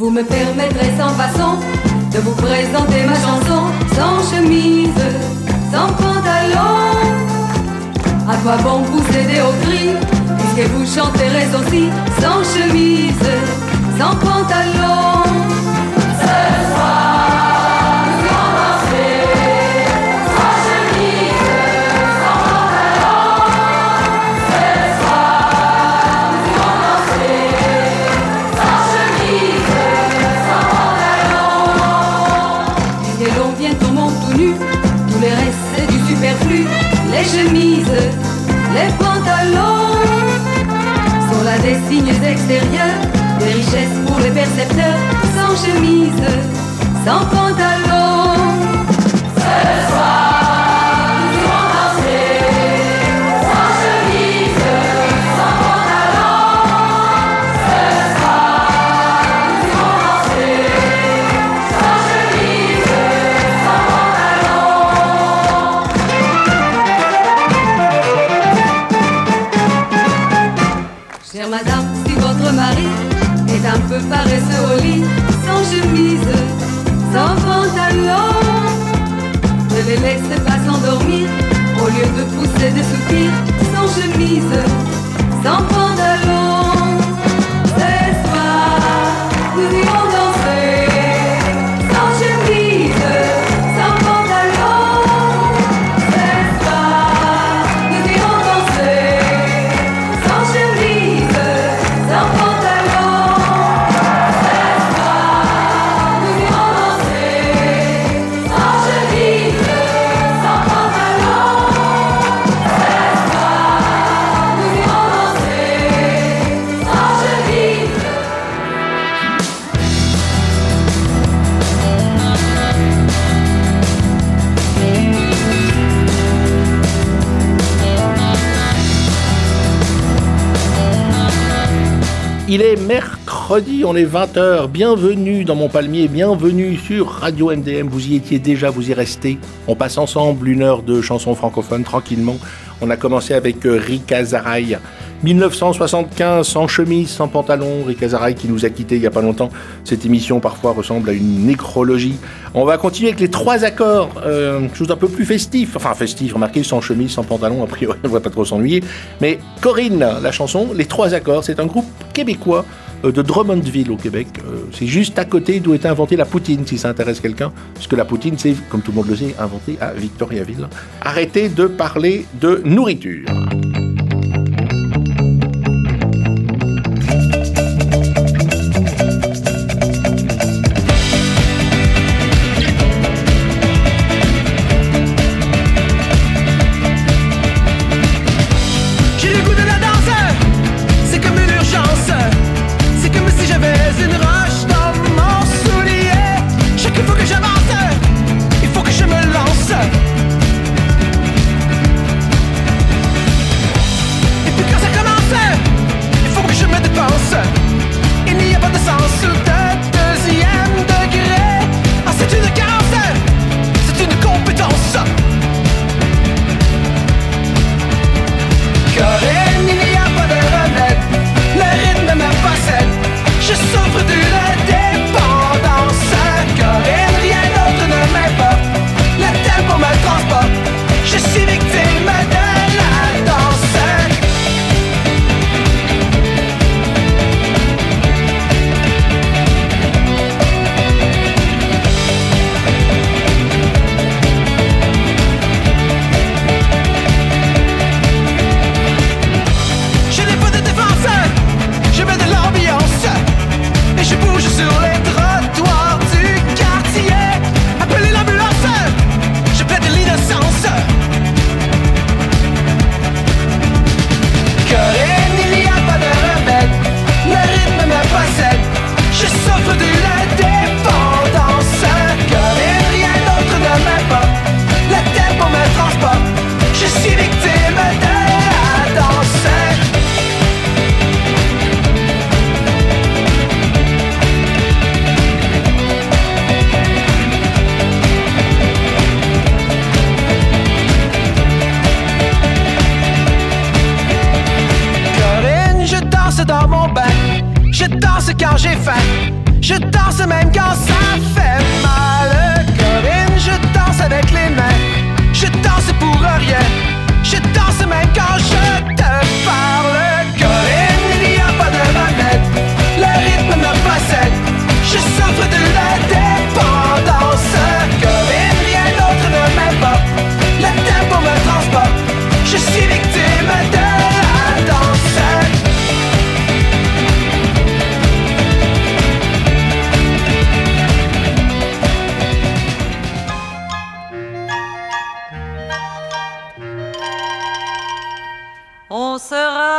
Vous me permettrez sans façon de vous présenter ma chanson. Sans chemise, sans pantalon. À quoi bon vous céder au cri, puisque vous chanterez aussi. Sans chemise, sans pantalon. Ce soir, nous allons danser. Sans chemise, sans pantalon. Ce soir, nous allons danser. Sans chemise, sans pantalon. Puisque l'on vient au monde tout nu, tous les restes c'est du superflu. Les chemises, les pantalons sont là des signes extérieurs, des richesses pour les percepteurs. Sans chemise, sans pantalon. Ce soir, nous irons danser. Sans chemise, sans pantalon. Ce soir, nous irons danser. Sans chemise, sans pantalon. Chère madame, si votre mari est un peu paresseux au lit, sans chemise, sans pantalon, ne les laissez pas s'endormir, au lieu de pousser des soupirs. Sans chemise, sans pantalon. Ce soir, nous irons danser. Sans chemise, sans pantalon. Ce soir, nous irons danser. Sans chemise, sans pantalon. Ce soir, nous irons danser. Sans chemise, sans pantalon. Ce soir, nous irons danser. Sans chemise. Il est mercredi, on est 20h, bienvenue dans Mon Palmier, bienvenue sur Radio MDM, vous y étiez déjà, vous y restez. On passe ensemble une heure de chansons francophones tranquillement. On a commencé avec Rika Zaraï, 1975, sans chemise, sans pantalon. Rika Zaraï qui nous a quittés il n'y a pas longtemps. Cette émission parfois ressemble à une nécrologie. On va continuer avec les 3 accords, chose d'un peu plus festif. Enfin festif, remarquez, sans chemise, sans pantalon, a priori on ne va pas trop s'ennuyer. Mais Corinne, la chanson, les 3 accords, c'est un groupe québécois de Drummondville au Québec. C'est juste à côté d'où est inventée la poutine, si ça intéresse quelqu'un. Puisque la poutine, c'est, comme tout le monde le sait, inventé à Victoriaville. Arrêtez de parler de nourriture. Je danse même quand ça fait mal. Corinne, je danse avec les mains. Je danse pour rien. Je danse même quand je te parle. Corinne, il n'y a pas de remède. Le rythme me possède. Je souffre de la dépendance. Corinne, rien d'autre ne m'importe. Le tempo me transporte. Je suis victime de la danse. On se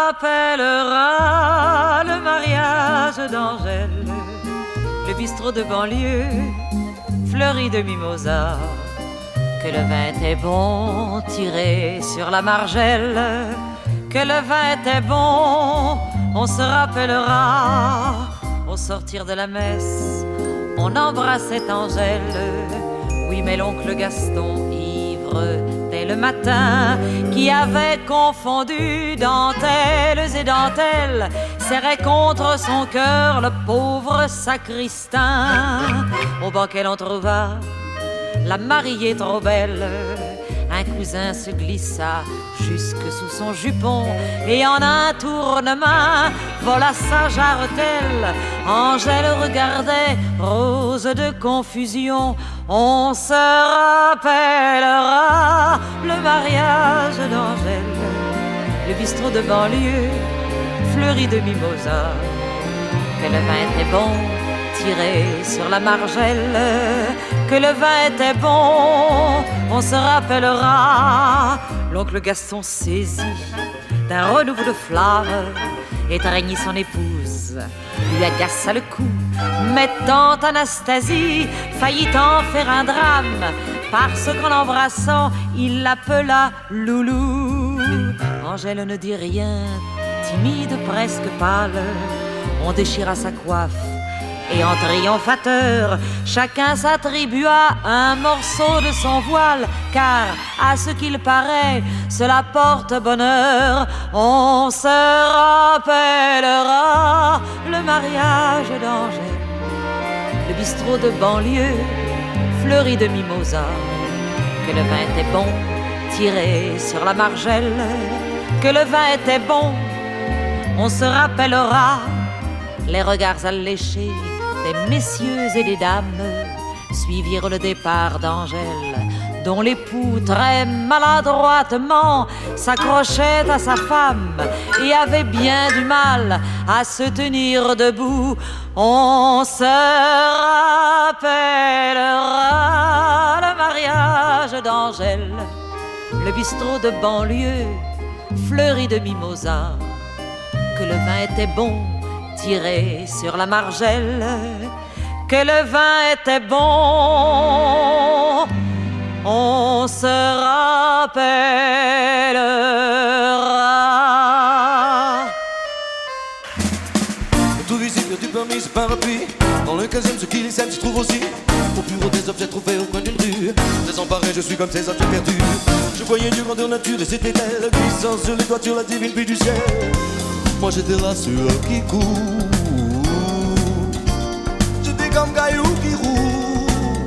rappellera le mariage d'Angèle, le bistrot de banlieue, fleuri de mimosas, que le vin était bon, tiré sur la margelle, que le vin était bon. On se rappellera, au sortir de la messe, on embrassait Angèle. Oui, mais l'oncle Gaston, ivre dès le matin, qui avait confondu dentelles et dentelles, serrait contre son cœur le pauvre sacristain. Au banquet l'on trouva la mariée trop belle. Un cousin se glissa jusque sous son jupon et en un tournement vola sa jarretelle. Angèle regardait, rose de confusion. On se rappellera le mariage d'Angèle, le bistrot de banlieue, fleuri de mimosas, que le vin était bon, tiré sur la margelle, que le vin était bon. On se rappellera l'oncle Gaston saisi d'un renouveau de flamme, étreignit son épouse, lui agaça le cou, mais tante Anastasie faillit en faire un drame, parce qu'en l'embrassant, il l'appela Loulou. Angèle ne dit rien, timide, presque pâle, on déchira sa coiffe, et en triomphateur, chacun s'attribua un morceau de son voile, car, à ce qu'il paraît, cela porte bonheur. On se rappellera le mariage d'Angèle, le bistrot de banlieue, fleuri de mimosas, que le vin était bon, tiré sur la margelle, que le vin était bon. On se rappellera les regards alléchés des messieurs et des dames suivirent le départ d'Angèle, dont l'époux très maladroitement s'accrochait à sa femme et avait bien du mal à se tenir debout. On se rappellera le mariage d'Angèle, le bistrot de banlieue, fleuri de mimosas, que le vin était bon, tiré sur la margelle, que le vin était bon. On se rappellera. Tout visible du permis, c'est parapluie. Dans le 15e, ce qui les aime se trouve aussi au bureau des objets trouvés au coin d'une rue. Désemparé, je suis comme ces objets perdus. Je voyais du grandeur nature et c'était elle, glissant sur les toitures, la divine pluie du ciel. Moi j'étais là sur qui court, j'étais comme caillou qui roule.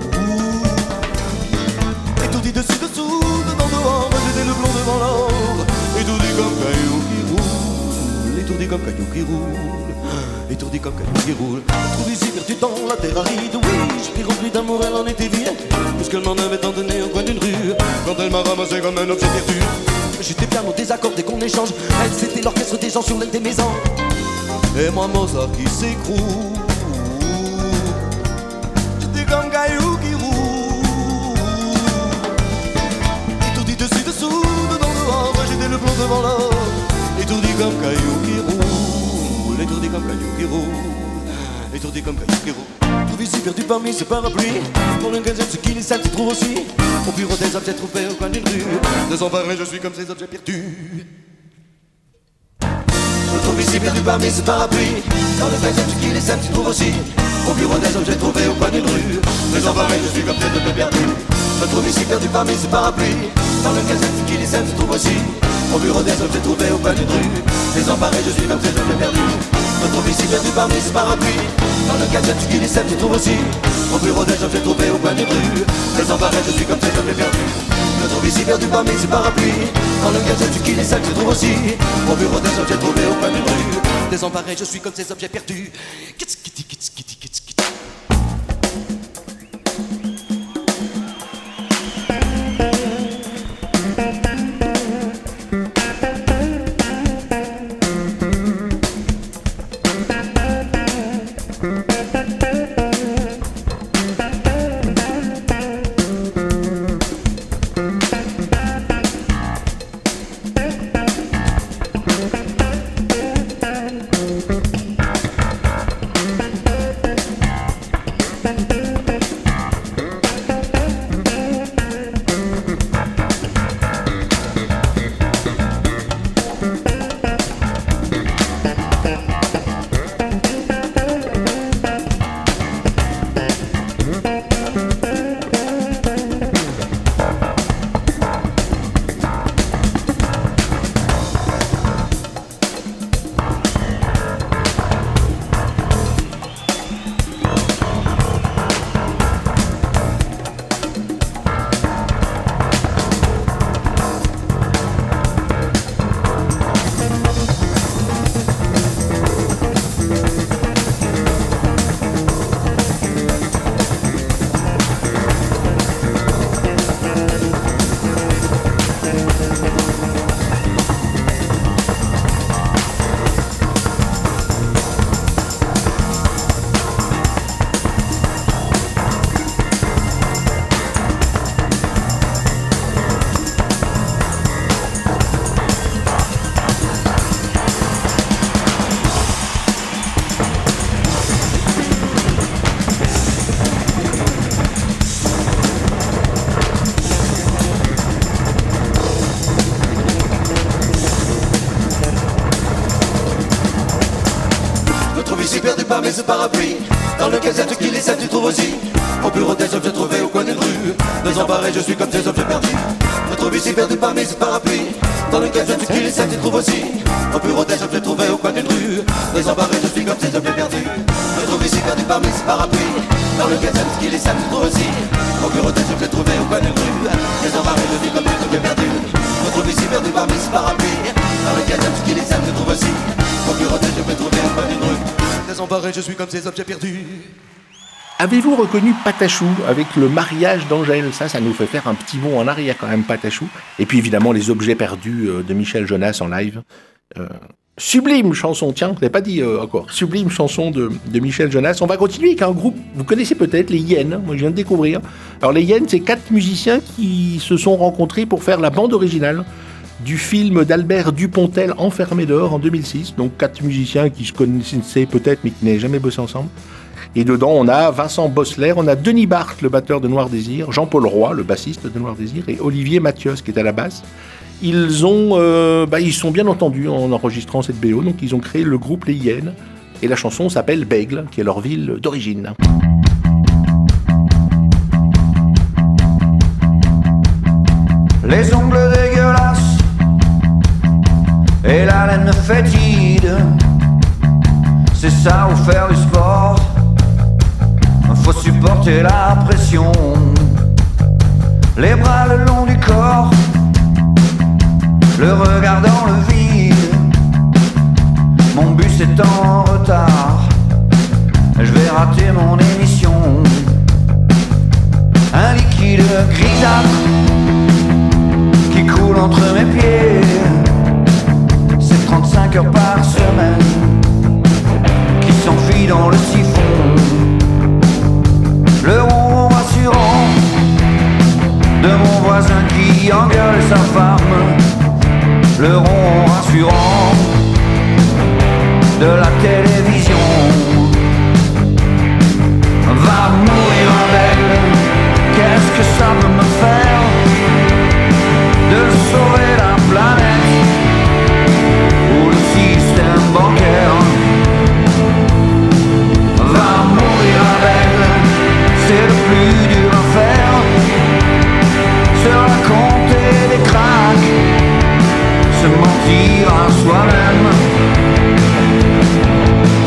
Étourdi dessus dessous, dedans dehors, j'étais le blond devant l'or. Étourdi comme caillou qui roule, étourdi comme caillou qui roule, étourdi comme caillou qui roule. Trouve ici perdu dans la terre aride, oui, j'étais rempli d'amour, elle en était vide, puisqu'elle m'en avait tant donné au coin d'une rue, quand elle m'a ramassé comme un objet perdu. J'étais bien au désaccord dès qu'on échange. Elle c'était l'orchestre des gens sur l'une des maisons. Et moi Mozart qui s'écroule. J'étais comme caillou qui roule. Étourdi dessus dessous, dedans dehors, j'étais le plomb devant l'or. Étourdi comme caillou qui roule. Étourdi comme caillou qui roule. Étourdi comme caillou qui roule. Trouve ici perdu parmi ces parapluies. Pour le 15e, ce qui les aime se trouve aussi au bureau des objets trouvés au coin d'une rue. Désemparé, je suis comme ces objets perdus. Je trouve ici perdu parmi ces parapluies. Dans le 15e, ce qui les aime se trouve aussi au bureau des objets trouvés au coin d'une rue. Désemparé, je suis comme ces objets perdus. Je trouve ici perdu parmi ces parapluies. Dans le 15e, ce qui les aime se trouve aussi au bureau des objets trouvés au coin d'une rue. Désemparé, je suis comme ces objets perdus. retrouve ici perdu parmi ce parapluie. Dans le gadget qui les sève, tu trouves aussi au bureau des objets trouvés au coin d'une rue. Désemparé, je suis comme ces objets perdus. Je trouve ici perdu parmi ce parapluie. Dans le gadget qui les sève, tu trouves aussi au bureau des objets trouvés au coin d'une rue. Désemparé, je suis comme ces objets perdus. Kitsch, kitty, kitsch, kitty, kitsch, kitsch. Parmi ce parapluie, dans le gazette qui les sève, tu trouves aussi au bureau des objets trouvés au coin d'une rue. Désemparé, je suis comme ces objets perdus. Me trouve ici perdu parmi ce parapluie, dans le gazette qui les sève, tu trouves aussi au bureau des objets trouvés au coin d'une rue. Désemparé, je suis comme ces objets perdus. Me trouve ici perdu parmi ce parapluie, dans le gazette qui les sève, tu trouves aussi au bureau des objets trouvés au coin d'une rue. Désemparé, je suis comme ces objets perdus. Me trouve ici perdu parmi ce parapluie, dans le gazette qui les sève, tu trouves aussi au bureau des objets trouvés au coin d'une rue. Désemparé, je suis comme ces objets perdus. Avez-vous reconnu Patachou avec le mariage d'Angèle? Ça nous fait faire un petit bond en arrière quand même, Patachou. Et puis évidemment les objets perdus de Michel Jonas en live. Sublime chanson, tiens, je l'ai pas dit encore. Sublime chanson de Michel Jonas. On va continuer avec un groupe, vous connaissez peut-être, les Hyènes. Moi je viens de découvrir. Alors les Hyènes, c'est 4 musiciens qui se sont rencontrés pour faire la bande originale du film d'Albert Dupontel, Enfermé dehors, en 2006. Donc 4 musiciens qui se connaissaient peut-être, mais qui n'avaient jamais bossé ensemble. Et dedans, on a Vincent Bossler, on a Denis Barthes, le batteur de Noir Désir, Jean-Paul Roy, le bassiste de Noir Désir, et Olivier Mathios, qui est à la basse. Ils sont bien entendus en enregistrant cette BO, donc ils ont créé le groupe Les Hyènes. Et la chanson s'appelle Bègle, qui est leur ville d'origine. Les ongles dégueulasses et la laine fétide, c'est ça ou faire du sport. Faut supporter la pression, les bras le long du corps, le regard dans le vide. Mon bus est en retard, je vais rater mon émission. Un liquide grisâtre qui coule entre mes pieds. C'est 35 heures par semaine qui s'enfuit dans le siphon. Le ronron rassurant de mon voisin qui engueule sa femme. Le ronron rassurant de la télévision. Va mourir avec, qu'est-ce que ça peut me faire de sauver la planète ou le système bancaire. Va mourir avec, c'est le plus dur à faire. Se raconter des cracks, se mentir à soi-même.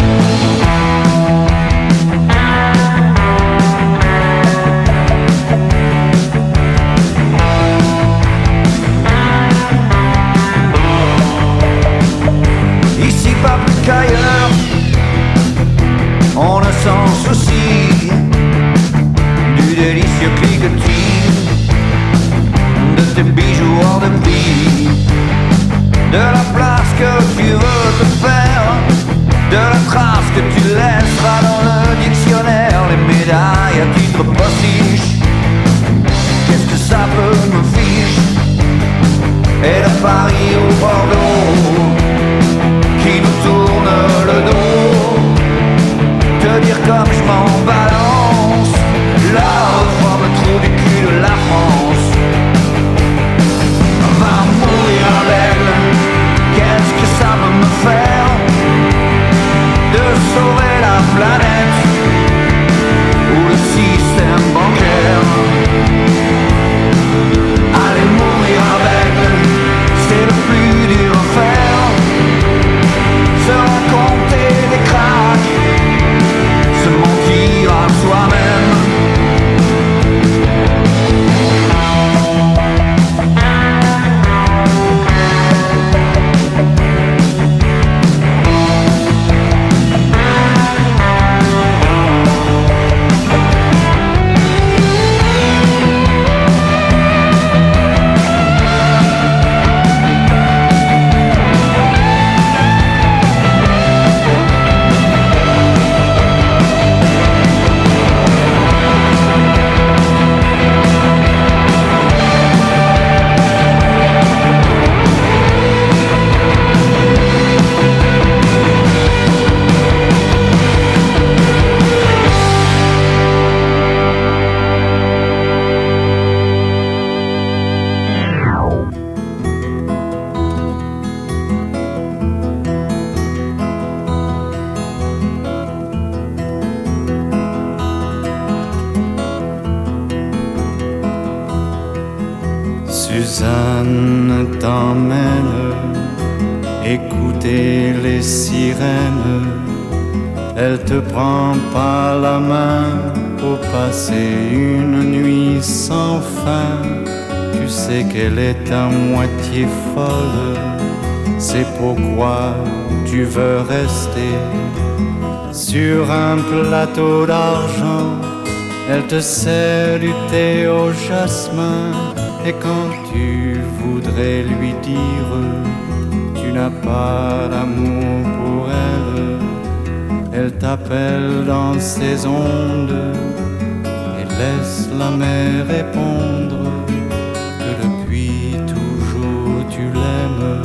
que tu veux te faire de la trace que tu laisseras dans le dictionnaire. Les médailles à titre postiche, qu'est-ce que ça peut me fiche? Et de Paris au Bordeaux qui nous tourne le dos, te dire comme je m'en balance, la reforme trou du cul de la France. Va mourir avec, qu'est-ce que ça peut me faire de sauver la planète ou le système bancaire? Allez mourir avec, c'est le plus dur à faire, se raconter des cracks, se mentir à soi-même. Suzanne t'emmène écouter les sirènes. Elle te prend par la main pour passer une nuit sans fin. Tu sais qu'elle est à moitié folle, c'est pourquoi tu veux rester sur un plateau d'argent. Elle te sert du thé au jasmin. Et quand tu voudrais lui dire tu n'as pas d'amour pour elle, elle t'appelle dans ses ondes et laisse la mer répondre que depuis toujours tu l'aimes.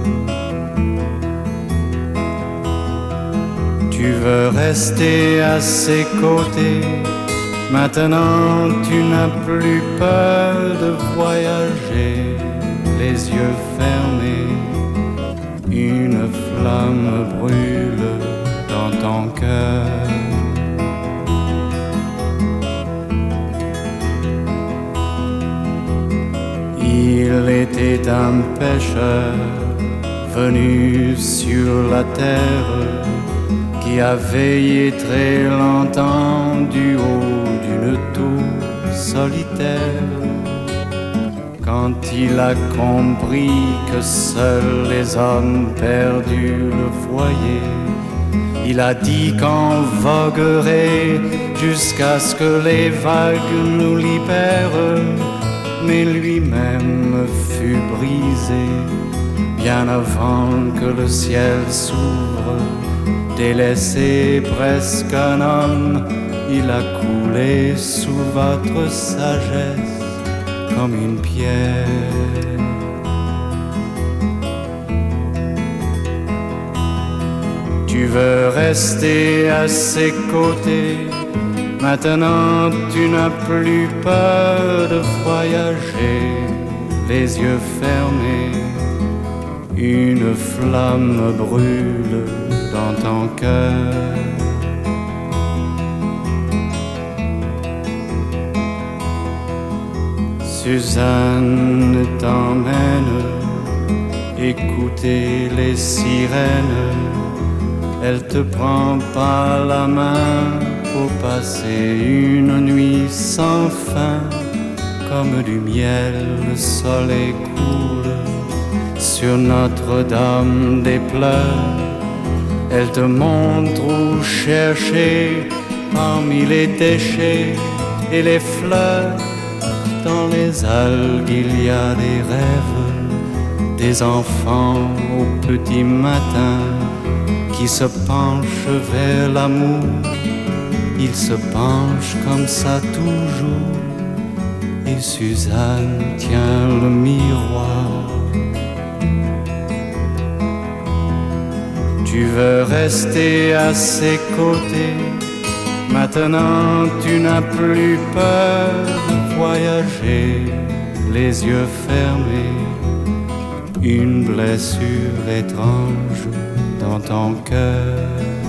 Tu veux rester à ses côtés. Maintenant tu n'as plus peur de voyager, les yeux fermés, une flamme brûle dans ton cœur. Il était un pêcheur venu sur la terre qui a veillé très longtemps du haut d'une tour solitaire. Quand il a compris que seuls les hommes perdus le voyaient, il a dit qu'on voguerait jusqu'à ce que les vagues nous libèrent. Mais lui-même fut brisé bien avant que le ciel s'ouvre. Délaissé presque un homme, il a coulé sous votre sagesse comme une pierre. Tu veux rester à ses côtés. Maintenant tu n'as plus peur de voyager, les yeux fermés, une flamme brûle dans ton cœur. Suzanne t'emmène écouter les sirènes. Elle te prend par la main pour passer une nuit sans fin. Comme du miel, le soleil coule sur Notre-Dame des Pleurs. Elle te montre où chercher parmi les déchets et les fleurs. Dans les algues il y a des rêves, des enfants au petit matin qui se penchent vers l'amour. Ils se penchent comme ça toujours, et Suzanne tient le miroir. Tu veux rester à ses côtés, maintenant tu n'as plus peur de voyager, les yeux fermés, une blessure étrange dans ton cœur.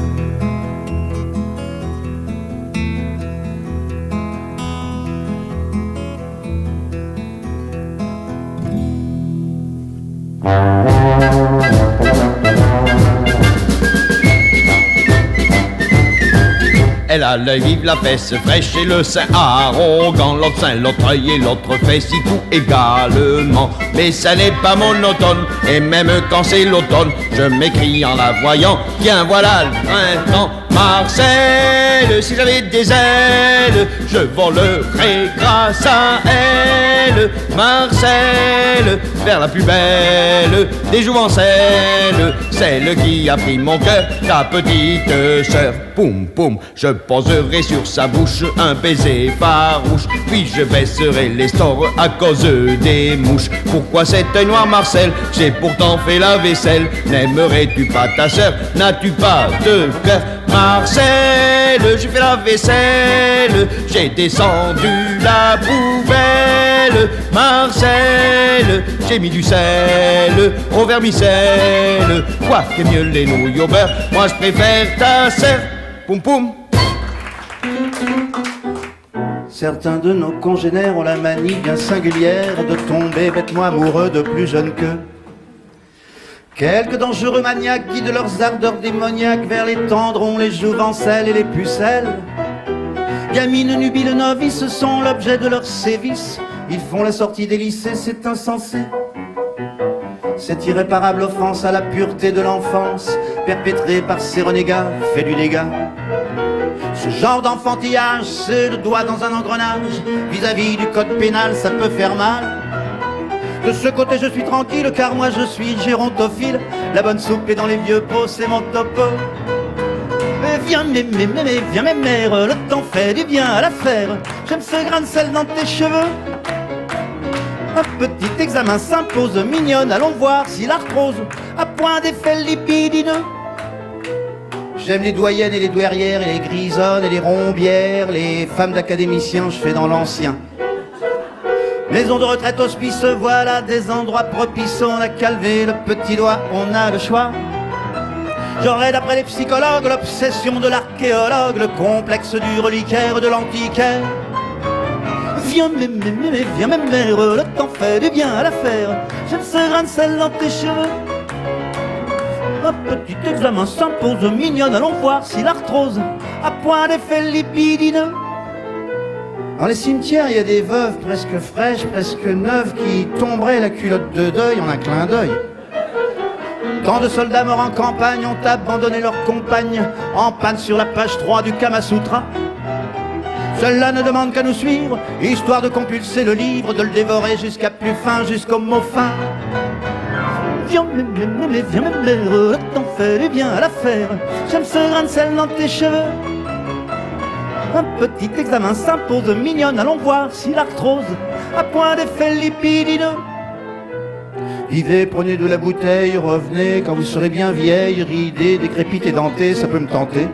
Elle a l'œil vif, la fesse fraîche et le sein arrogant. L'autre sein, l'autre œil et l'autre fesse, y tout également. Mais ça n'est pas monotone, et même quand c'est l'automne, je m'écrie en la voyant. Tiens, voilà le printemps. Marcel, si j'avais des ailes, je volerais grâce à elle. Marcel, vers la plus belle des jouvencelles, celle qui a pris mon cœur, ta petite sœur. Poum poum, je poserai sur sa bouche un baiser farouche, puis je baisserai les stores à cause des mouches. Pourquoi cet œil noir, Marcel? J'ai pourtant fait la vaisselle. N'aimerais-tu pas ta sœur? N'as-tu pas de cœur? Marcel, j'ai fait la vaisselle, j'ai descendu la poubelle. Marcel, j'ai mis du sel au vermicelle. Quoi que mieux les nouilles au beurre, moi je préfère ta sœur. Poum poum. Certains de nos congénères ont la manie bien singulière de tomber bêtement amoureux de plus jeunes qu'eux. Quelques dangereux maniaques guident leurs ardeurs démoniaques vers les tendrons, les jouvencelles et les pucelles. Gamines nubiles novices sont l'objet de leurs sévices. Ils font la sortie des lycées, c'est insensé. Cette irréparable offense à la pureté de l'enfance, perpétrée par ces renégats, fait du dégât. Ce genre d'enfantillage, c'est le doigt dans un engrenage. Vis-à-vis du code pénal, ça peut faire mal. De ce côté je suis tranquille, car moi je suis gérontophile. La bonne soupe est dans les vieux pots, c'est mon topo. Viens viens mes mères, le temps fait du bien à l'affaire. J'aime ce grain de sel dans tes cheveux. Un petit examen s'impose, mignonne, allons voir si l'arthrose a point d'effet lipidineux. J'aime les doyennes et les douairières, et les grisonnes et les rombières. Les femmes d'académiciens, je fais dans l'ancien. Maison de retraite, hospice, voilà des endroits propices. On a qu'à lever le petit doigt, on a le choix. J'aurais d'après les psychologues l'obsession de l'archéologue, le complexe du reliquaire de l'antiquaire. Viens mes mères, le temps fait du bien à l'affaire. J'aime ce grain de sel dans tes cheveux. Un petit examen s'impose, mignonne, allons voir si l'arthrose a point d'effet lipidineux. Dans les cimetières, il y a des veuves presque fraîches, presque neuves, qui tomberaient la culotte de deuil en un clin d'œil. Tant de soldats morts en campagne ont abandonné leurs compagnes en panne sur la page 3 du Kama Sutra. Cela ne demande qu'à nous suivre, histoire de compulser le livre, de le dévorer jusqu'à plus fin, jusqu'au mot fin. Viens mes mères, le temps fait du bien à l'affaire. J'aime ce grain de sel dans tes cheveux. Un petit examen s'impose, mignonne, allons voir si l'arthrose a point d'effet lipidineux. Vivez, prenez de la bouteille, revenez quand vous serez bien vieille, ridée, décrépite et dentée, ça peut me tenter.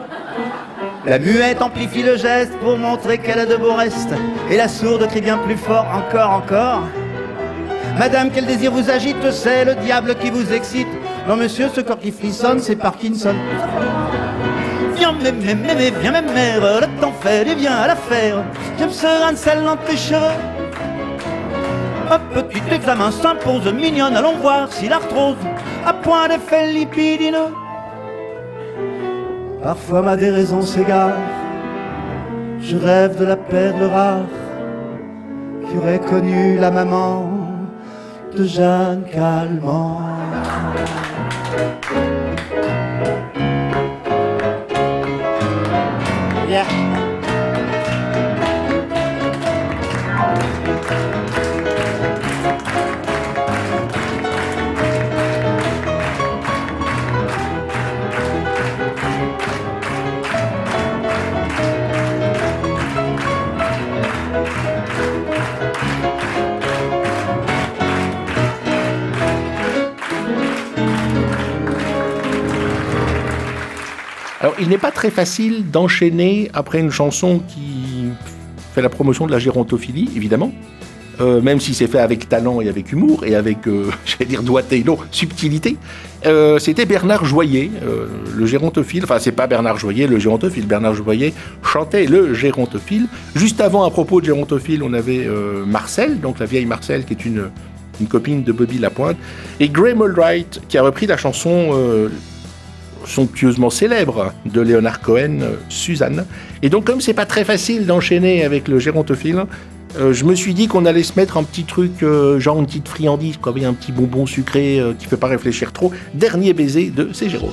La muette amplifie le geste pour montrer qu'elle a de beaux restes, et la sourde crie bien plus fort, encore, encore. Madame, quel désir vous agite, c'est le diable qui vous excite. Non monsieur, ce corps qui frissonne, c'est Parkinson. Viens mes mères, le temps fait du bien à l'affaire. J'aime ce grain de sel dans tes cheveux. Un petit examen s'impose, mignonne, allons voir si l'arthrose a point d'effet lipidineux. Parfois ma déraison s'égare, je rêve de la perle rare qui aurait connu la maman de Jeanne Calment. Yeah. Alors, il n'est pas très facile d'enchaîner après une chanson qui fait la promotion de la gérontophilie, évidemment. Même si c'est fait avec talent et avec humour et avec, j'allais dire doigté, non, subtilité. C'était Bernard Joyer, le gérontophile. Enfin, c'est pas Bernard Joyer, le gérontophile. Bernard Joyer chantait le gérontophile. Juste avant, à propos de gérontophile, on avait Marcel, donc la vieille Marcel, qui est une copine de Bobby Lapointe, et Graham Allwright, qui a repris la chanson somptueusement célèbre de Leonard Cohen, Suzanne. Et donc, comme c'est pas très facile d'enchaîner avec le gérontophile, je me suis dit qu'on allait se mettre un petit truc, genre une petite friandise, quoi, un petit bonbon sucré qui fait pas réfléchir trop. Dernier baiser de C'est Jérôme.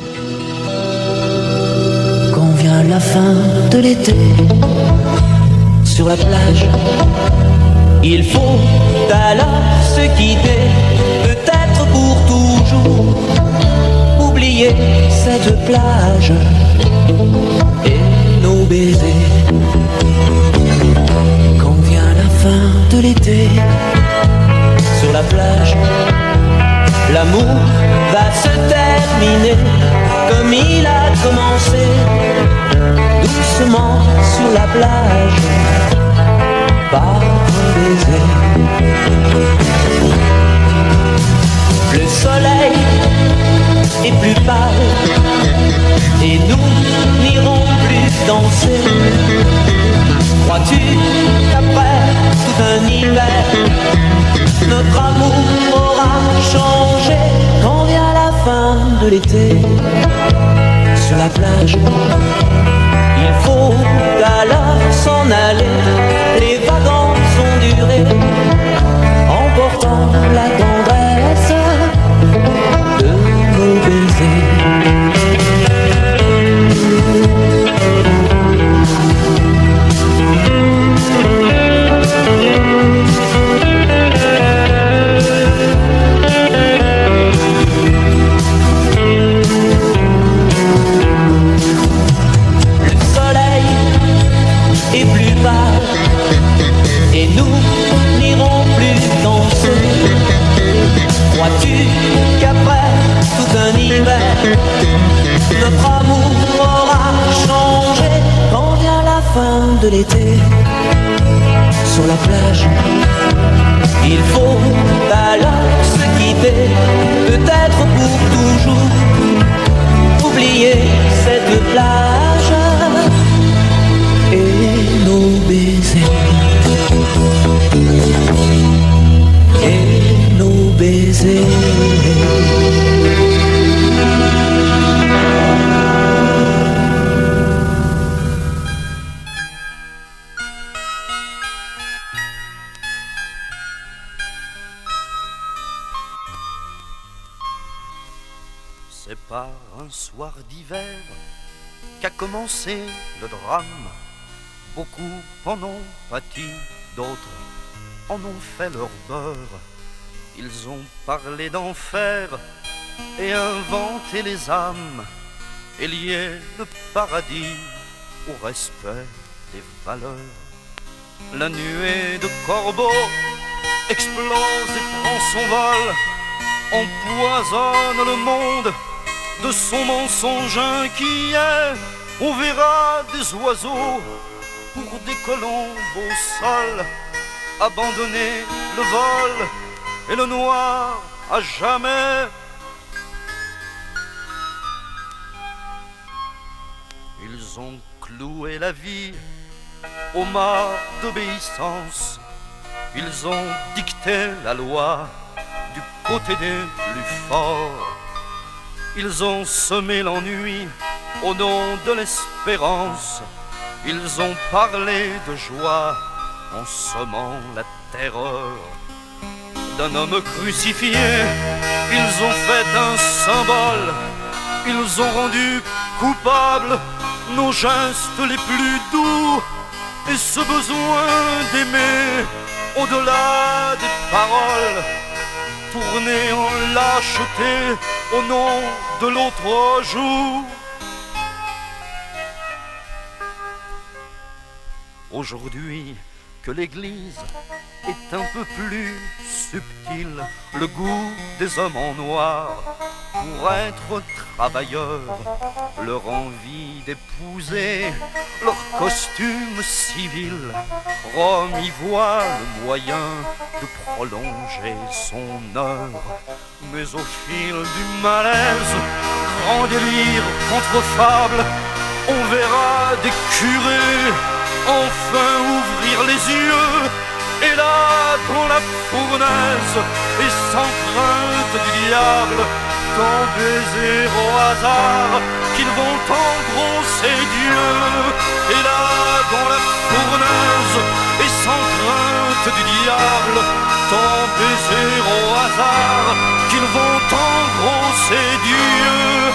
Quand vient la fin de l'été, sur la plage, il faut alors se quitter, peut-être pour toujours, oublier cette plage et nos baisers. De l'été, sur la plage, l'amour va se terminer comme il a commencé, doucement sur la plage, par un baiser. Le soleil est plus pâle et nous n'irons plus danser. Crois-tu qu'après tout un hiver, notre amour aura changé quand vient la fin de l'été? Sur la plage, il faut alors s'en aller. Les vacances ont duré, emportant la tendresse de nos baisers. Et nous n'irons plus danser. Crois-tu qu'après tout un hiver, notre amour aura changé quand vient la fin de l'été? Sur la plage, il faut alors se quitter, peut-être pour toujours, oublier cette plage et nos baisers. Et nos baisers. C'est par un soir d'hiver qu'a commencé le drame. Beaucoup en ont pâti, d'autres en ont fait leur beurre. Ils ont parlé d'enfer et inventé les âmes et lié le paradis au respect des valeurs. La nuée de corbeaux explose et prend son vol, empoisonne le monde de son mensonge inquiet. On verra des oiseaux pour des colombes au sol, abandonner le vol et le noir à jamais. Ils ont cloué la vie au mât d'obéissance. Ils ont dicté la loi du côté des plus forts. Ils ont semé l'ennui au nom de l'espérance. Ils ont parlé de joie en semant la terreur d'un homme crucifié. Ils ont fait un symbole, ils ont rendu coupables nos gestes les plus doux et ce besoin d'aimer au-delà des paroles, tourné en lâcheté au nom de l'autre jour. Aujourd'hui, que l'église est un peu plus subtil. Le goût des hommes en noir pour être travailleurs, leur envie d'épouser leur costume civil. Rome y voit le moyen de prolonger son heure. Mais au fil du malaise, grand délire contre fable, on verra des curés enfin ouvrir les yeux. Et là, dans la fournaise, et sans crainte du diable, tant baiser au hasard qu'ils vont engrosser Dieu. Et là, dans la fournaise, et sans crainte du diable, tant baiser au hasard qu'ils vont engrosser Dieu.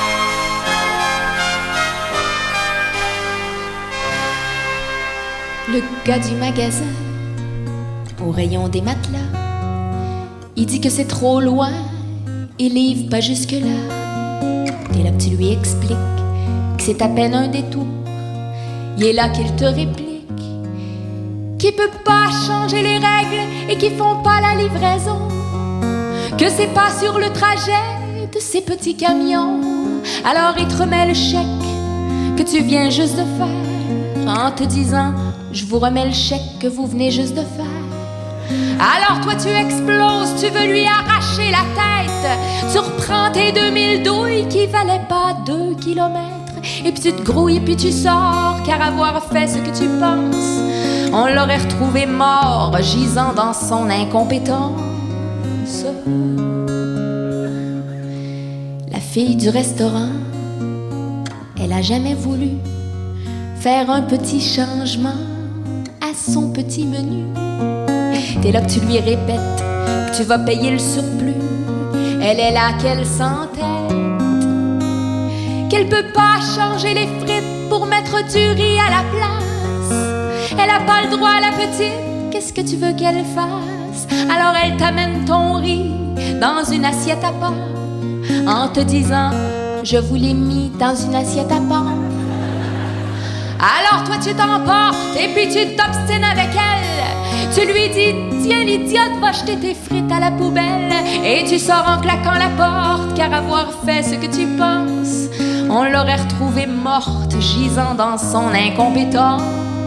Le gars du magasin, au rayon des matelas, il dit que c'est trop loin et livre pas jusque-là. Et là que tu lui expliques que c'est à peine un détour, il est là qu'il te réplique qu'il peut pas changer les règles et qu'ils font pas la livraison, que c'est pas sur le trajet de ces petits camions. Alors il te remet le chèque que tu viens juste de faire en te disant: je vous remets le chèque que vous venez juste de faire. Alors toi tu exploses, tu veux lui arracher la tête. Tu reprends tes 2000 douilles qui valaient pas 2 kilomètres. Et puis tu te grouilles et puis tu sors, car avoir fait ce que tu penses, on l'aurait retrouvé mort, gisant dans son incompétence. La fille du restaurant, elle a jamais voulu faire un petit changement à son petit menu. Dès là que tu lui répètes que tu vas payer le surplus, elle est là qu'elle s'entête, qu'elle peut pas changer les frites pour mettre du riz à la place. Elle a pas le droit à la petite, qu'est-ce que tu veux qu'elle fasse? Alors elle t'amène ton riz dans une assiette à part, en te disant: je vous l'ai mis dans une assiette à part. Alors toi tu t'emportes et puis tu t'obstines avec elle. Tu lui dis: tiens l'idiote, va jeter tes frites à la poubelle. Et tu sors en claquant la porte, car avoir fait ce que tu penses, on l'aurait retrouvée morte, gisant dans son incompétence.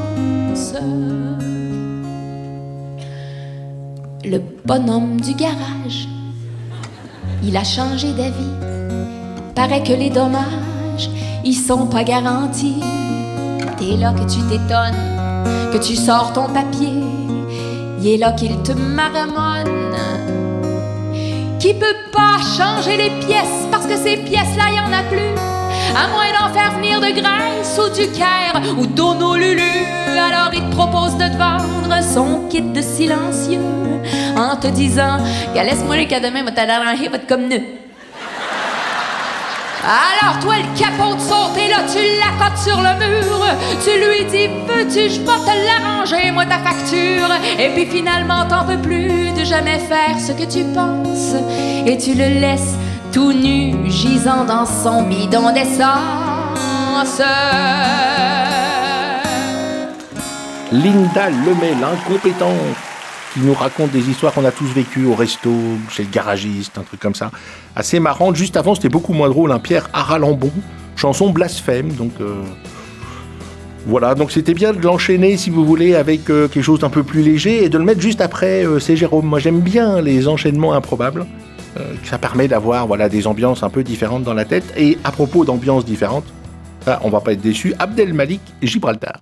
Le bonhomme du garage, il a changé d'avis. Paraît que les dommages, ils sont pas garantis. T'es là que tu t'étonnes, que tu sors ton papier, il est là qu'il te marmonne, qui peut pas changer les pièces, parce que ces pièces-là, y en a plus, à moins d'en faire venir de Grèce ou du Caire ou d'Honolulu. Alors il te propose de te vendre son kit de silencieux, en te disant: laisse-moi les cas demain, moi t'as l'arranger, va te comme nœud. Alors toi le capot de sauter là, tu l'accotes sur le mur. Tu lui dis: veux-tu, je vais te l'arranger, moi ta facture. Et puis finalement t'en peux plus de jamais faire ce que tu penses, et tu le laisses tout nu, gisant dans son bidon d'essence. Linda Lemay, l'incompétente, qui nous raconte des histoires qu'on a tous vécues au resto, chez le garagiste, un truc comme ça. Assez marrante. Juste avant, c'était beaucoup moins drôle, Pierre Aralambon, chanson blasphème. Donc voilà, donc c'était bien de l'enchaîner, si vous voulez, avec quelque chose d'un peu plus léger et de le mettre juste après C'est Jérôme. Moi, j'aime bien les enchaînements improbables. Ça permet d'avoir des ambiances un peu différentes dans la tête. Et à propos d'ambiances différentes, on va pas être déçus, Abdel Malik et Gibraltar.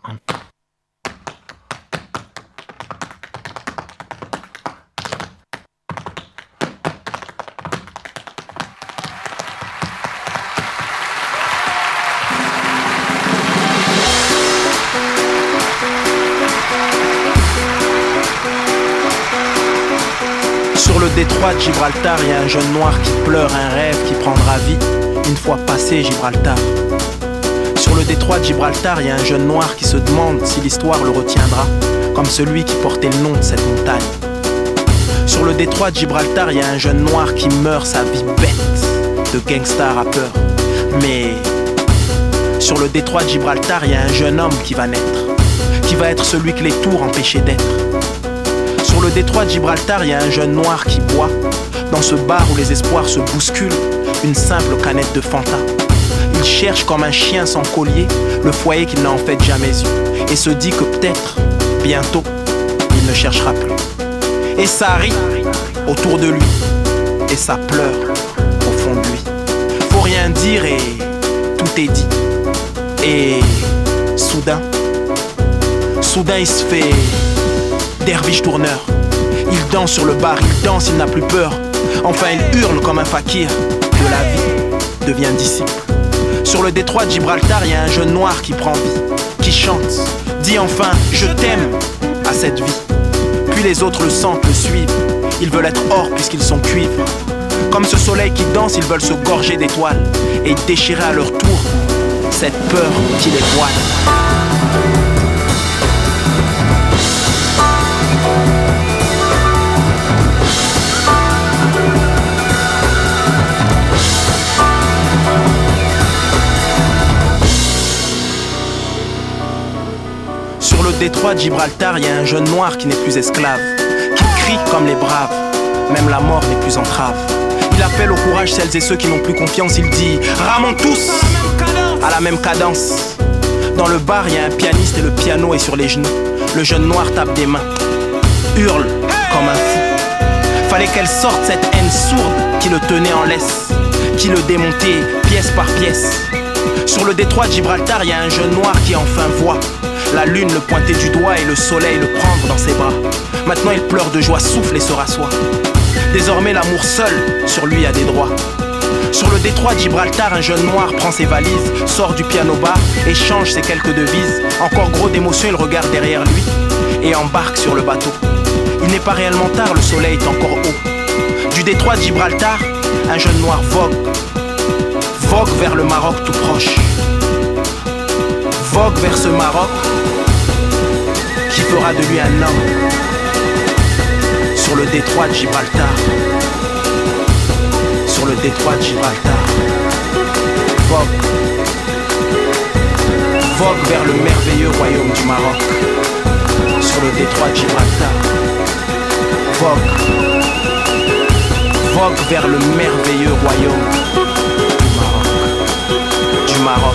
Sur le détroit de Gibraltar, il y a un jeune noir qui pleure un rêve qui prendra vie une fois passé Gibraltar. Sur le détroit de Gibraltar, il y a un jeune noir qui se demande si l'histoire le retiendra, comme celui qui portait le nom de cette montagne. Sur le détroit de Gibraltar, il y a un jeune noir qui meurt sa vie bête de gangsta rappeur. Mais sur le détroit de Gibraltar, il y a un jeune homme qui va naître, qui va être celui que les tours empêchaient d'être. Sur le détroit de Gibraltar, il y a un jeune noir qui boit. Dans ce bar où les espoirs se bousculent, une simple canette de Fanta. Il cherche comme un chien sans collier le foyer qu'il n'a en fait jamais eu, et se dit que peut-être, bientôt, il ne cherchera plus. Et ça rit autour de lui, et ça pleure au fond de lui. Faut rien dire et tout est dit. Et soudain il se fait derviche tourneur. Il danse sur le bar, il danse, il n'a plus peur. Enfin il hurle comme un fakir. De la vie devient disciple. Sur le détroit de Gibraltar, il y a un jeune noir qui prend vie, qui chante, dit enfin je t'aime à cette vie. Puis les autres le sentent, le suivent. Ils veulent être or puisqu'ils sont cuivre. Comme ce soleil qui danse, ils veulent se gorger d'étoiles et déchirer à leur tour cette peur qui les voile. Sur le détroit de Gibraltar, il y a un jeune noir qui n'est plus esclave, qui crie comme les braves, même la mort n'est plus entrave. Il appelle au courage celles et ceux qui n'ont plus confiance, il dit ramons tous à la même cadence. Dans le bar, il y a un pianiste et le piano est sur les genoux. Le jeune noir tape des mains, hurle comme un fou. Fallait qu'elle sorte cette haine sourde qui le tenait en laisse, qui le démontait pièce par pièce. Sur le détroit de Gibraltar, il y a un jeune noir qui enfin voit la lune le pointer du doigt et le soleil le prendre dans ses bras. Maintenant il pleure de joie, souffle et se rassoit. Désormais l'amour seul sur lui a des droits. Sur le détroit de Gibraltar, un jeune noir prend ses valises, sort du piano-bar et change ses quelques devises. Encore gros d'émotion, il regarde derrière lui et embarque sur le bateau. Il n'est pas réellement tard, le soleil est encore haut. Du détroit de Gibraltar, un jeune noir vogue vers le Maroc tout proche. Vogue vers ce Maroc qui fera de lui un homme. Sur le détroit de Gibraltar, sur le détroit de Gibraltar, vogue vers le merveilleux royaume du Maroc. Sur le détroit de Gibraltar, vogue vers le merveilleux royaume du Maroc.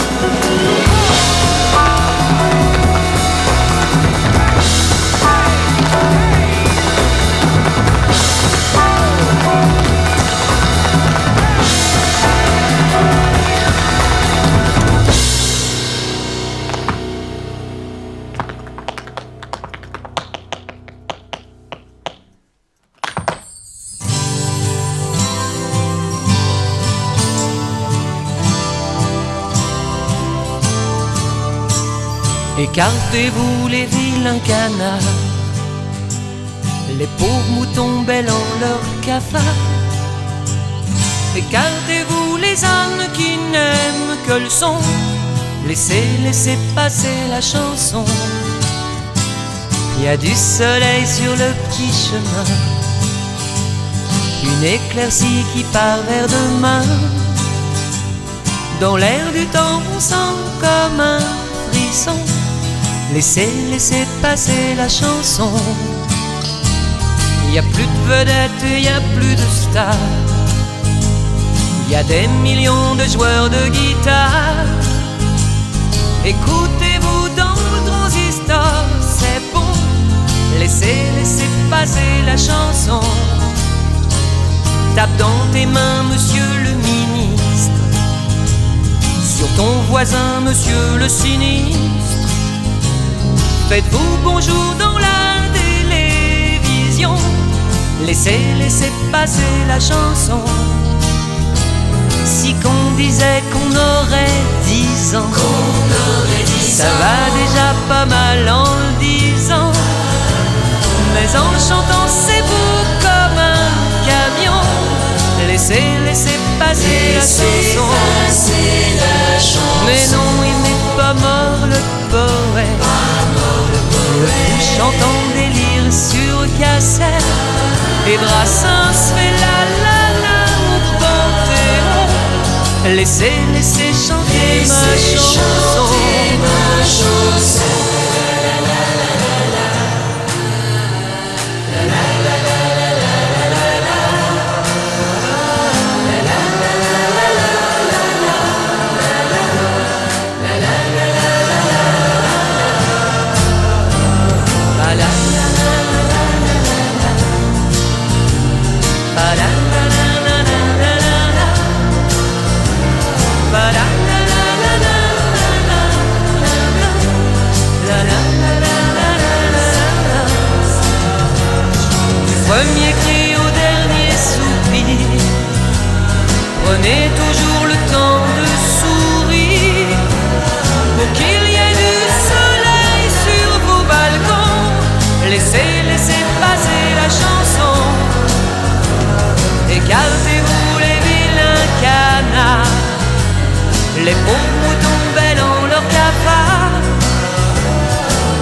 Écartez-vous les vilains canards, les pauvres moutons bêlent en leur cafard. Écartez-vous les ânes qui n'aiment que le son, laissez passer la chanson. Il y a du soleil sur le petit chemin, une éclaircie qui part vers demain. Dans l'air du temps on sent comme un frisson. Laissez passer la chanson. Il n'y a plus de vedettes, il n'y a plus de stars. Il y a des millions de joueurs de guitare. Écoutez-vous dans le transistor, c'est bon. Laissez passer la chanson. Tape dans tes mains, monsieur le ministre. Sur ton voisin, monsieur le sinistre. Faites-vous bonjour dans la télévision. Laissez passer la chanson. Si qu'on disait qu'on aurait 10 ans, ça va déjà pas mal en le disant. Mais en chantant c'est beau comme un camion. Laissez passer la chanson. Mais non, il n'est pas mort le poète. Le chante en délire sur cassette. Et Brassens fait la au Panthéon. Laissez chanter ma chanson.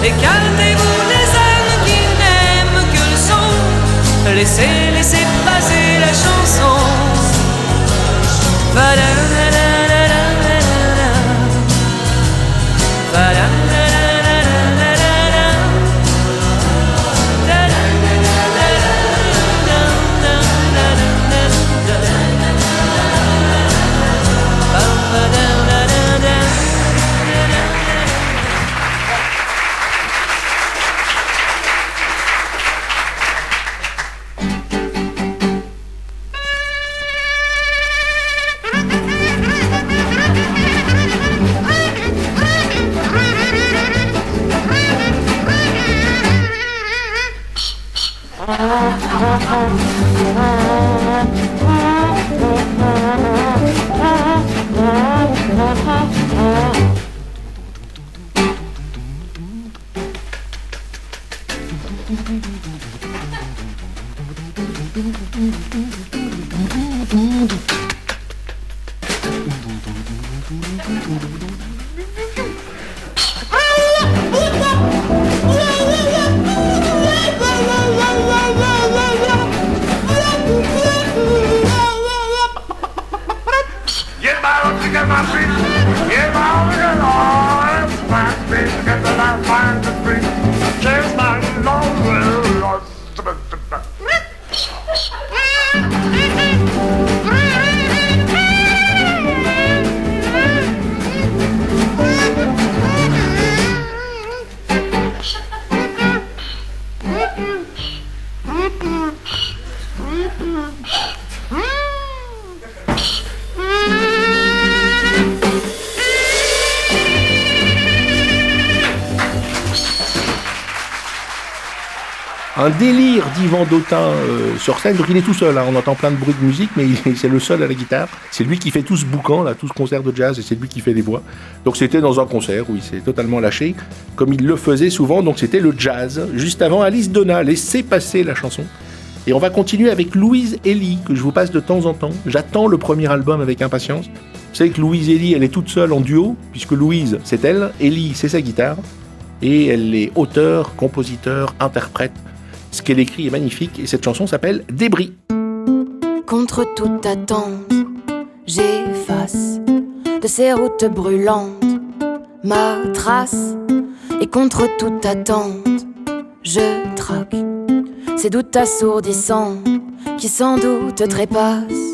Écartez-vous les âmes qui n'aiment que le son. Laissez passer la chanson. Un délire d'Yvan Dautin sur scène, donc il est tout seul, hein. On entend plein de bruit de musique, mais c'est le seul à la guitare. C'est lui qui fait tout ce boucan, là, tout ce concert de jazz, et c'est lui qui fait les voix. Donc c'était dans un concert où il s'est totalement lâché, comme il le faisait souvent, donc c'était le jazz. Juste avant, Alice Donna, laissez passer la chanson. Et on va continuer avec Louise Elly, que je vous passe de temps en temps. J'attends le premier album avec impatience. Vous savez que Louise Elly, elle est toute seule en duo, puisque Louise, c'est elle, Elly, c'est sa guitare, et elle est auteure, compositeur, interprète. Ce qu'elle écrit est magnifique, et cette chanson s'appelle Débris. Contre toute attente, j'efface de ces routes brûlantes ma trace, et contre toute attente, je traque ces doutes assourdissants qui sans doute trépassent.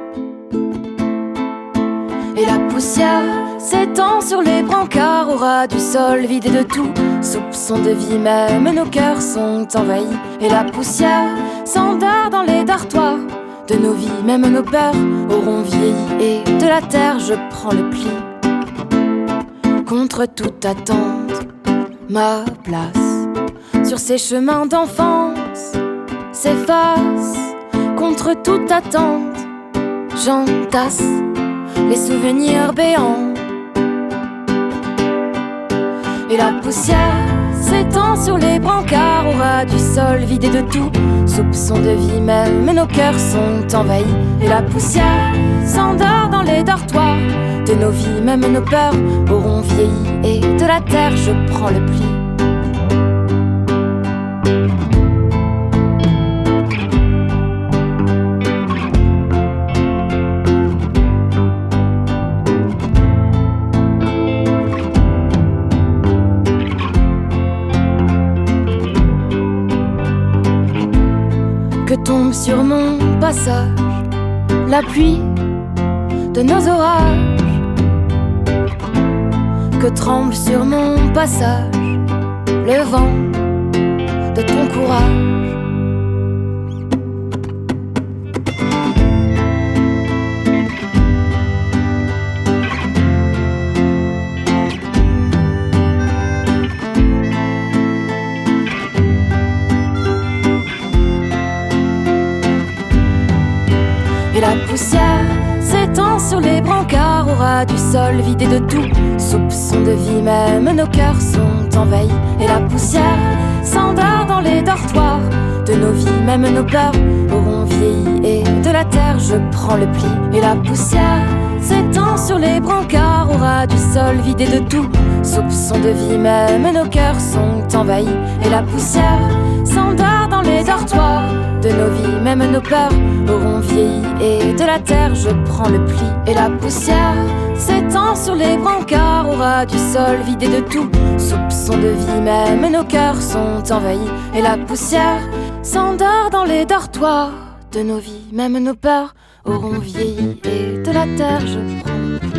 Et la poussière s'étend sur les brancards au ras du sol, vidé de tout soupçon de vie, même nos cœurs sont envahis. Et la poussière s'endort dans les dartoirs de nos vies, même nos peurs auront vieilli. Et de la terre je prends le pli. Contre toute attente, ma place sur ces chemins d'enfance s'efface. Contre toute attente, j'entasse les souvenirs béants. Et la poussière s'étend sur les brancards au ras du sol, vidé de tout soupçon de vie, même nos cœurs sont envahis. Et la poussière s'endort dans les dortoirs de nos vies, même nos peurs auront vieilli. Et de la terre je prends le pli. Que tombe sur mon passage la pluie de nos orages, que tremble sur mon passage le vent de ton courage. La poussière s'étend sur les brancards au ras du sol, vidé de tout soupçon de vie, même nos cœurs sont envahis. Et la poussière s'endort dans les dortoirs de nos vies, même nos peurs auront vieilli. Et de la terre je prends le pli. Et la poussière s'étend sur les brancards, au ras du sol, vidés de tout soupçon de vie, même nos cœurs sont envahis. Et la poussière s'endort dans les dortoirs de nos vies, même nos peurs auront vieilli. Et de la terre je prends le pli, et la poussière s'étend sur les brancards, au ras du sol, vidés de tout soupçon de vie, même nos cœurs sont envahis. Et la poussière s'endort dans les dortoirs de nos vies, même nos peurs auront vieilli. Et de la terre je prends.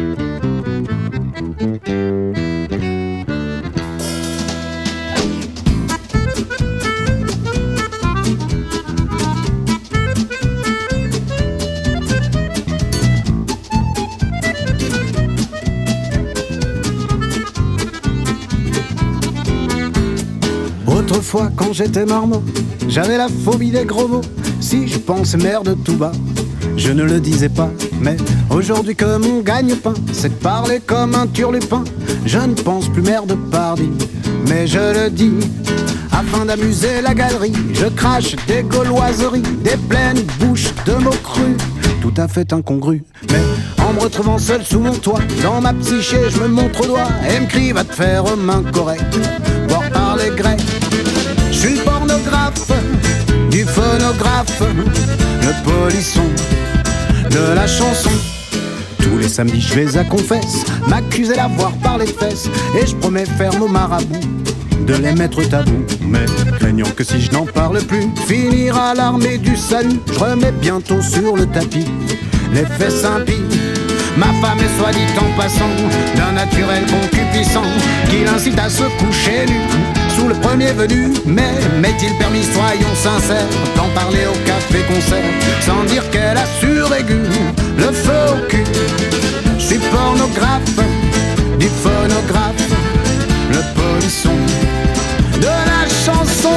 Autrefois quand j'étais marmot, j'avais la phobie des gros mots. Si je pense merde tout bas, je ne le disais pas. Mais aujourd'hui que mon gagne-pain, c'est de parler comme un turlupin, je ne pense plus merde pardi, mais je le dis afin d'amuser la galerie. Je crache des gauloiseries, des pleines bouches de mots crus, tout à fait incongrus. Mais en me retrouvant seul sous mon toit, dans ma psyché je me montre au doigt et me crie va te faire main correcte, voire parler grec. Je suis le pornographe du phonographe, le polisson de la chanson. Tous les samedis je vais à confesse, m'accuser d'avoir parlé de fesses, et je promets ferme au marabout de les mettre tabou. Mais craignant que si je n'en parle plus, finira l'armée du salut. Je remets bientôt sur le tapis les fesses impies. Ma femme est soit dit en passant d'un naturel concupiscent qui l'incite à se coucher nu sous le premier venu. Mais m'est-il permis, soyons sincères, d'en parler au café-concert sans dire qu'elle a suraigu le feu au cul. Je suis pornographe du phonographe, le polisson de la chanson.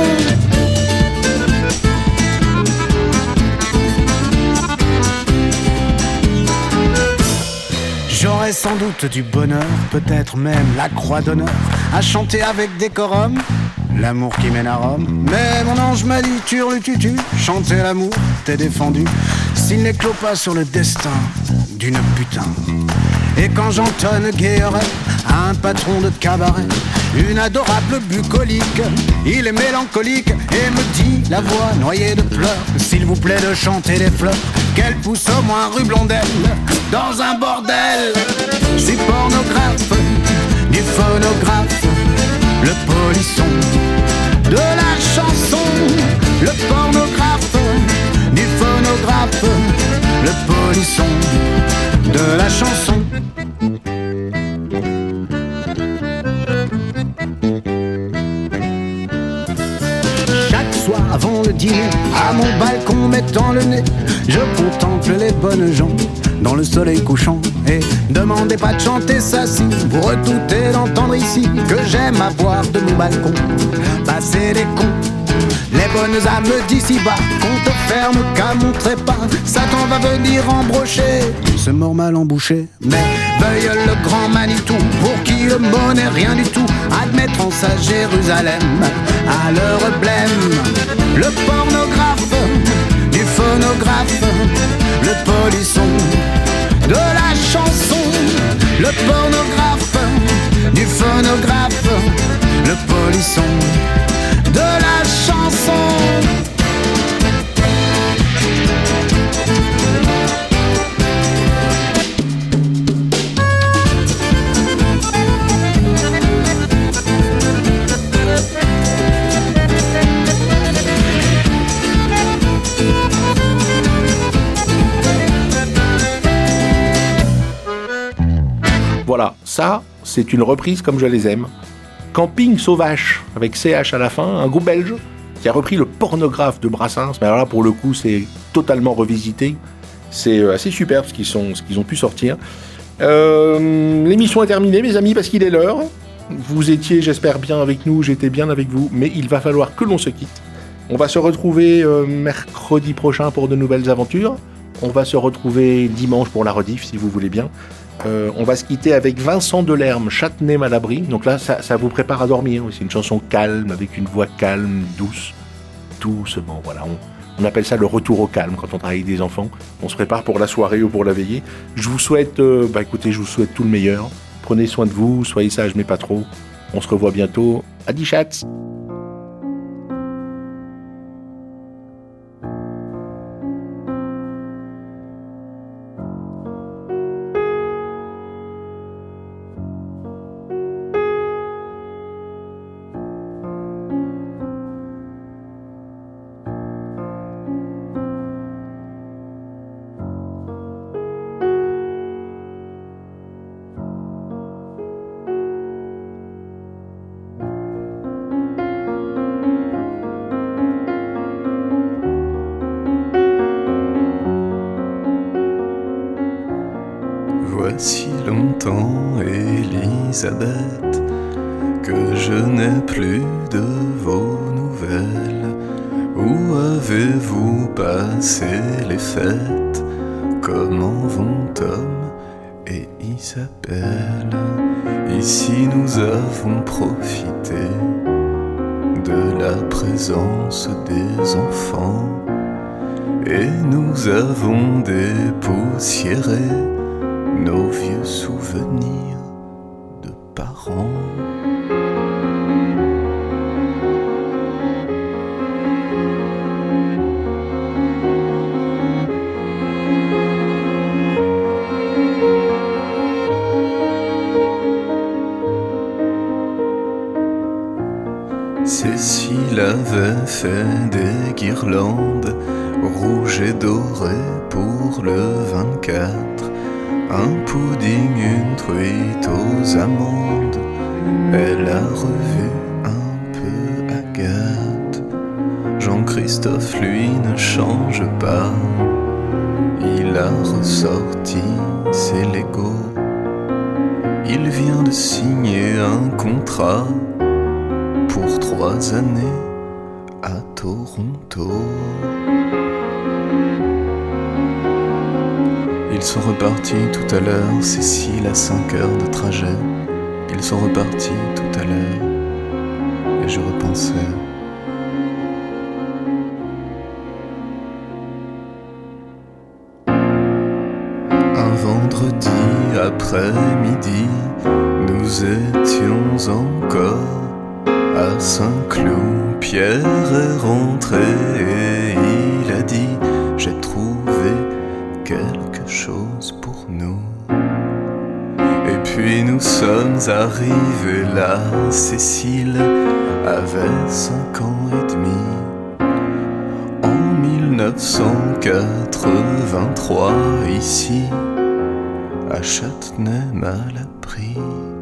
J'aurais sans doute du bonheur, peut-être même la croix d'honneur, à chanter avec décorum l'amour qui mène à Rome. Mais mon ange m'a dit turlututu, chanter l'amour t'es défendu s'il n'éclot pas sur le destin d'une putain. Et quand j'entonne Guéret à un patron de cabaret, une adorable bucolique, il est mélancolique et me dit la voix noyée de pleurs, s'il vous plaît de chanter des fleurs, qu'elle pousse au moins rue Blondelle dans un bordel. Je suis pornographe du phonographe, le polisson de la chanson. Le pornographe du phonographe, le polisson de la chanson. Chaque soir avant le dîner, à mon balcon mettant le nez, je contemple les bonnes gens dans le soleil couchant. Et demandez pas de chanter ça si vous redoutez d'entendre ici que j'aime à voir de mon balcon passer les cons, les bonnes âmes d'ici-bas, qu'on te ferme qu'à mon trépas. Satan va venir embrocher ce mort mal embouché. Mais veuille le grand Manitou, pour qui le mot n'est rien du tout, admettre en sa Jérusalem à leur blême. Le pornographe du phonographe, le polisson de la chanson. Le pornographe du phonographe, le polisson de la chanson. Voilà, ça, c'est une reprise comme je les aime. Camping Sauvage, avec CH à la fin, un groupe belge qui a repris le pornographe de Brassens. Mais alors là, pour le coup, c'est totalement revisité. C'est assez superbe ce qu'ils ont pu sortir. L'émission est terminée, mes amis, parce qu'il est l'heure. Vous étiez, j'espère, bien avec nous, j'étais bien avec vous, mais il va falloir que l'on se quitte. On va se retrouver mercredi prochain pour de nouvelles aventures. On va se retrouver dimanche pour la rediff, si vous voulez bien. On va se quitter avec Vincent Delerme, Châtenay-Malabry. Donc là, ça vous prépare à dormir. C'est une chanson calme, avec une voix calme, douce. Doucement, voilà. On appelle ça le retour au calme quand on travaille avec des enfants. On se prépare pour la soirée ou pour la veillée. Je vous souhaite, écoutez, je vous souhaite tout le meilleur. Prenez soin de vous, soyez sages mais pas trop. On se revoit bientôt. Adi Schatz. Voici longtemps, Elisabeth, que je n'ai plus de vos nouvelles. Où avez-vous passé les fêtes? Comment vont Tom et Isabelle? Ici nous avons profité de la présence des enfants et nous avons dépoussiéré nos vieux souvenirs de parents. Cécile avait fait des guirlandes rouges et dorées pour le 24. Un pudding, une truite aux amandes. Elle a revu un peu Agathe. Jean-Christophe, lui, ne change pas. Il a ressorti ses Legos. Il vient de signer un contrat pour 3 années à Toronto. Ils sont repartis tout à l'heure, Cécile, à 5 heures de trajet. Ils sont repartis tout à l'heure, et je repensais. Un vendredi après-midi, nous étions encore à Saint-Cloud. Pierre est rentré et il a dit: j'ai trouvé quelque chose pour nous. Et puis nous sommes arrivés là. Cécile avait 5 ans et demi. En 1983, ici, à Châtenay-Malabry.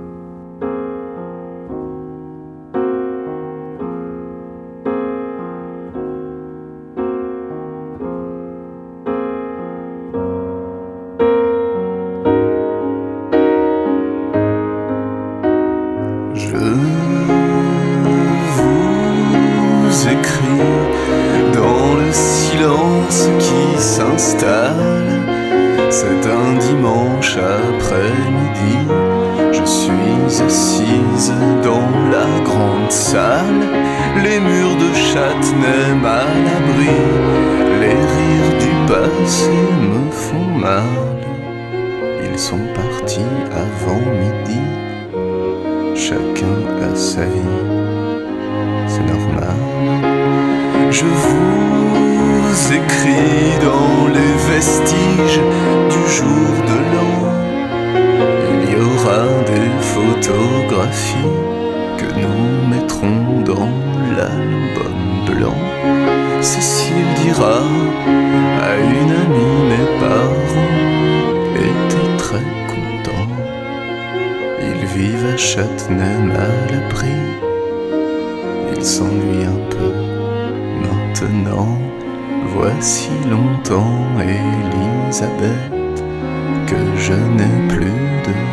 C'est un dimanche après-midi. Je suis assise dans la grande salle. Les murs de Châtenay-Malabry, les rires du passé me font mal. Ils sont partis avant midi. Chacun a sa vie, c'est normal. Je vous écris dans les vestiges du jour de l'an. Il y aura des photographies que nous mettrons dans l'album blanc. Cécile dira à une amie: mes parents étaient très contents. Ils vivent à Châtenay-Malabry. Ils s'ennuient un peu maintenant. Voici longtemps, Elisabeth, que je n'ai plus de